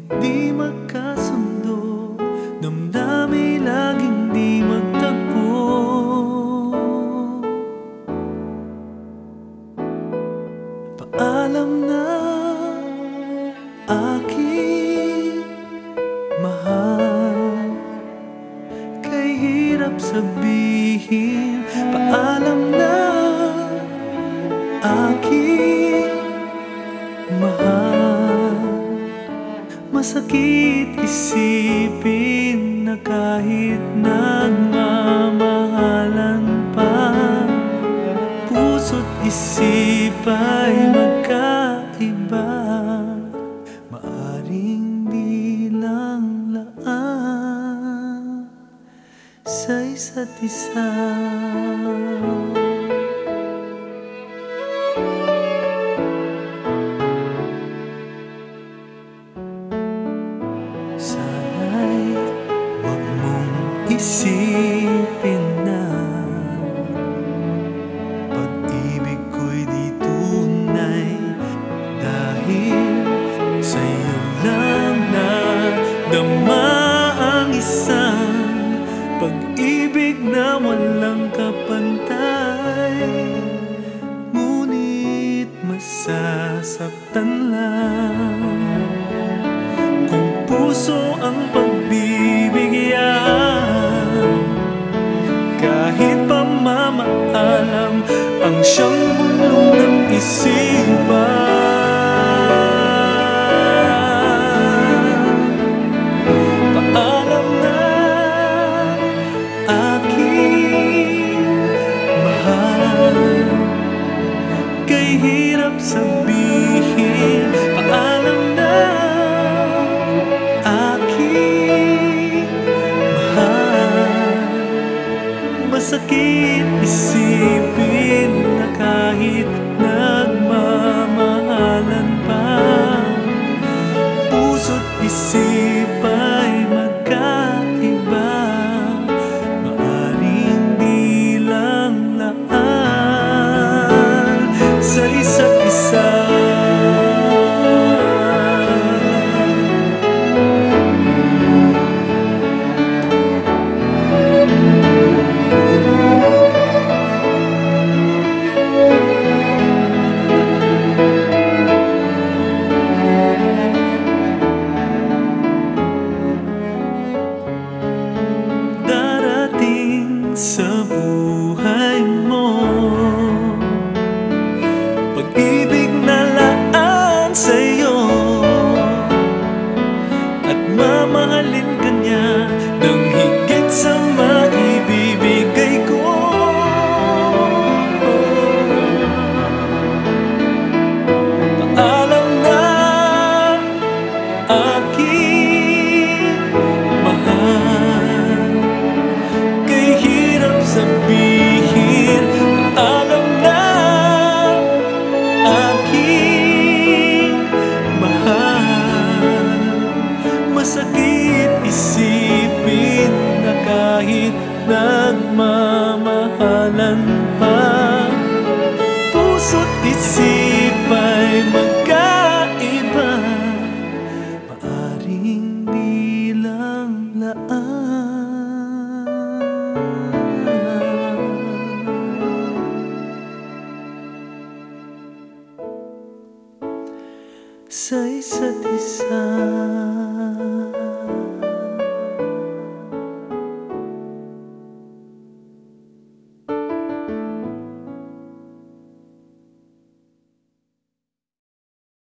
Di magkasundo, damdamin laging di magtagpo. Paalam na aking mahal, kay hirap sabihin. Paalam na aking mahal, masakit isipin na kahit nagmamahalan pa, puso't isip ay magkaiba. Maaring di lang laan sa isa't isa. Sana'y wag mong isipin na pag-ibig ko'y di tunay, dahil sa'yo lang nadama ang isang pag-ibig na walang kapantay. Ngunit masasaktan lang kung puso ang pagbibigyan, kahit pamamaalam ang siyang bulong ng isipan. Paalam na aking mahal, kay hirap sabihin. Paalam na aking mahal, masakit isipin na kahit nagmamahalan pa, puso't isip ay magkaiba. Maaring di lang laan sa isa't isa. Sa buhay mo, pag-ibig na laan sa'yo, at mamahalin ka niya ng higit sa maibibigay ko. Paalam na aking mahal, sabihin. Paalam na aking mahal, masakit isipin na kahit nagmamahalan pa, puso't isip ay magkaiba. Maaring di lang laan sa isa't isa.